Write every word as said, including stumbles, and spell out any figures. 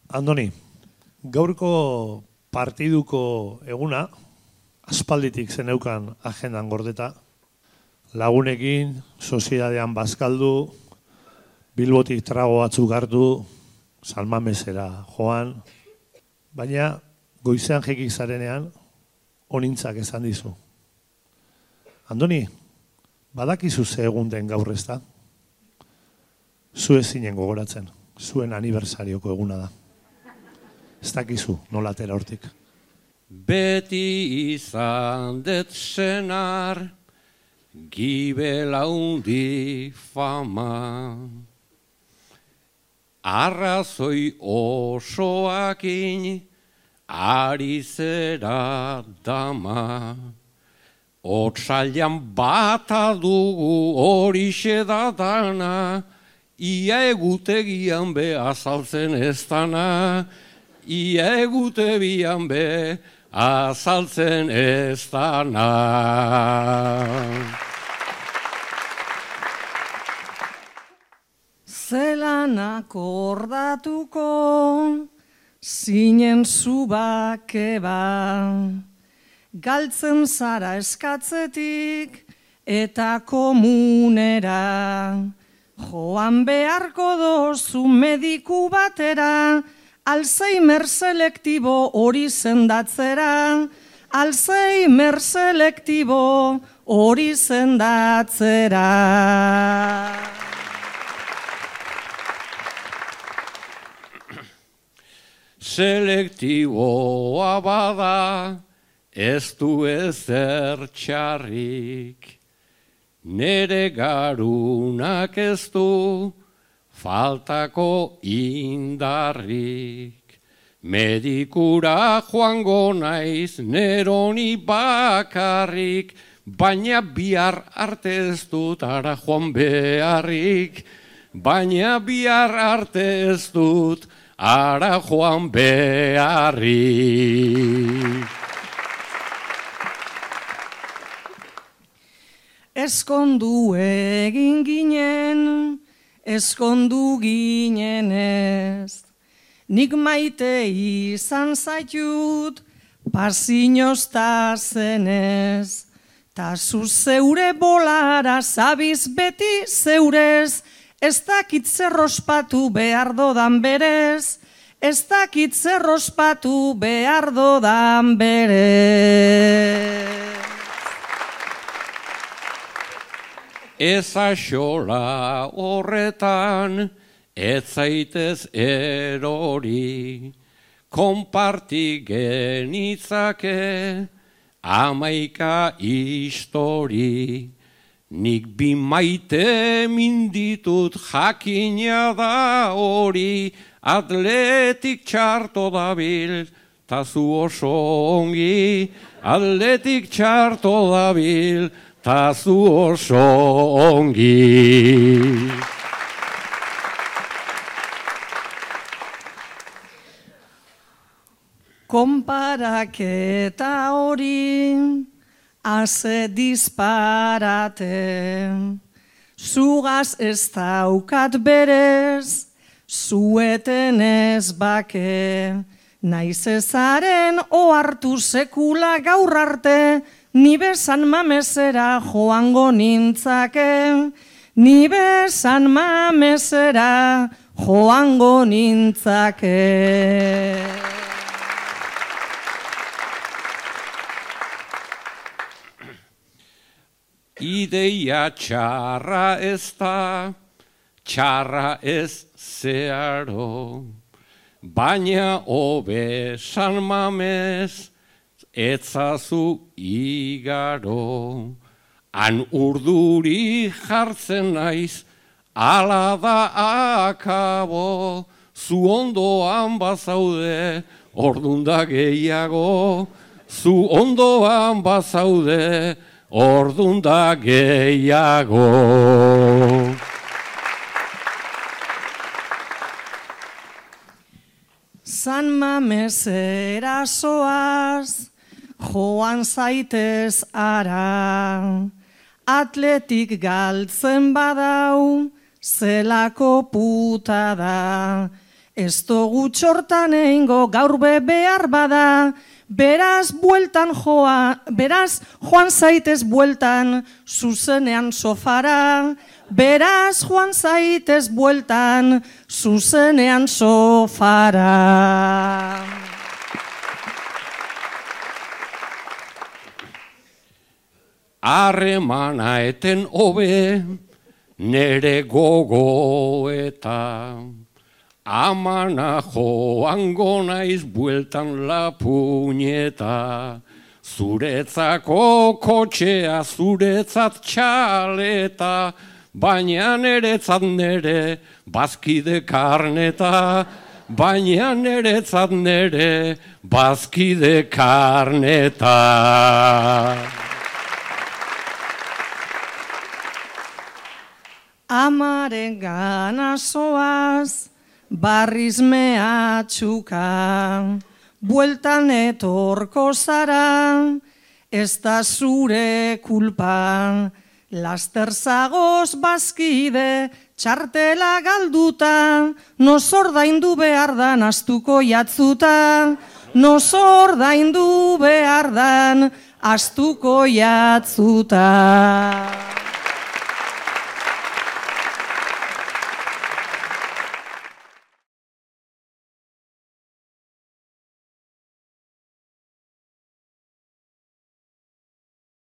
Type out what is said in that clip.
Andoni, gaurko partiduko eguna, aspalditik zeneukan agendan gordeta, lagunekin, soziedadean bazkaldu, Bilbotik trago batzuk hartu, Salmamesera joan, baina goizean jekik zarenean, onintzak esan dizu. Andoni, badakizu ze egun den gaur ez da? Zu ezinen gogoratzen, zuen aniversarioko eguna da. Ez dakizu, nola atera hortik. Beti izan dut senar, gibela hundi fama. Arrazoi osoakin, ari zera dama. Otsailan bata dugu horixe da dana, ia egutegian be azaltzen ez dana, ia egutegian be azaltzen ez dana. Zelan akordatuko zinen zubake ba, galtzen zara eskatzetik eta komunera, joan beharko dozu mediku batera, Alzheimer selektibo hori sendatzera, Alzheimer selektibo hori sendatzera. Selektiboa bada, ez du ezer txarrik, nere garunak ez du faltako indarrik. Medikura joango naiz neroni bakarrik, baina bihar arte ez dut ara joan beharrik, baina bihar arte ez dut ara joan beharrik. Eskondu egin ginen, eskondu ginen ez. Nik maite izan zaitut, pasinozta zenez. Ta zu zeure bolara zabiz beti zeurez, ez dakit zer ospatu behar dodan berez, ez dakit zer ospatu behar dodan berez. Ez axola horretan, ez zaitez erori, konparti genitzake amaika histori. Nik bi maite minditut jakina da hori, atletik txarto dabil, ta zu oso ongi, atletik txarto dabil, ta zu oso ongi. Konparaketa hori haze disparate, zugaz ez daukat berez, zueten ez bake, naiz ezaren ohartu sekula gaur arte, ni bezan mamesera joango nintzake, ni bezan mamesera joango nintzake. Ideia txarra ez da, txarra ez zeharo, baina hobe San Mames etzazu igaro. Han urduri jartzen naiz, ala da akabo, zu ondoan bazaude, ordunda gehiago, zu ondoan bazaude, ordunda gehiago. San Mamesera zoaz, joan zaitez ara, atletik galtzen badau, zelako puta da, ez dugu txortan egingo gaur be behar bada, beraz bueltan joa, beraz joan zaitez bueltan zuzenean sofara, beraz joan zaitez bueltan zuzenean sofara. Harremana eten hobe, nere gogoeta. Amana joango naiz bueltan lapuñeta. Zuretzako kotxea, zuretzat txaleta, baina neretzat nere bazkide karneta. Baina neretzat nere bazkide karneta. Amaren gana zoaz, barriz mehatxuka, bueltan etorko zara, ez da zure kulpa. Laster zagoz bazkide, txartela galduta, nos ordaindu behar dan astuko jatzuta, nos ordaindu behar dan astuko jatzuta.